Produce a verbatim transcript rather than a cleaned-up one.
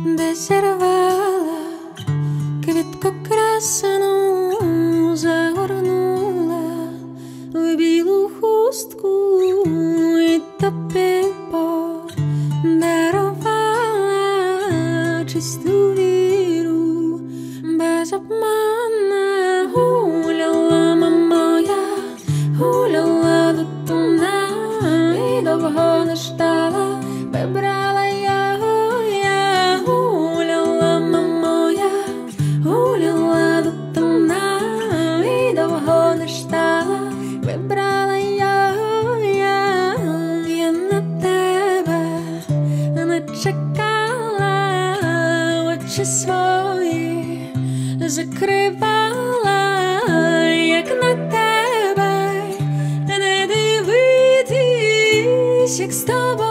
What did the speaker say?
де зірвала квітку красну, загорнула в білу хустку і тобі подарувала чисту віру без обмана. Гуляла моя, гуляла до туна і довго не ждала, вибрала його я. Гуляла моя, гуляла до туна і довго не ждала, вибрала його я. Я на тебе не чекала, очі свої закривала, як на тебе не дивитись, як з тобою